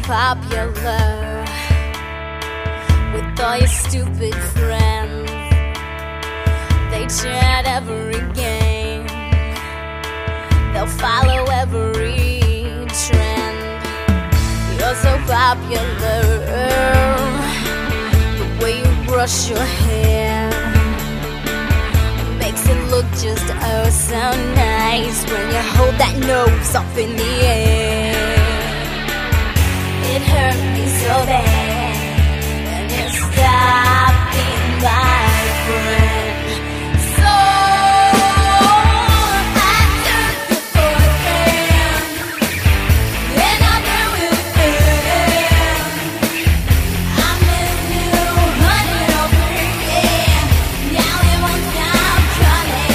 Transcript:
popular with all your stupid friends. They chant every game, they'll follow every trend. You're so popular, the way you brush your hair makes it look just oh so nice when you hold that nose up in the air. It hurt me so bad, and you stopped being my friend.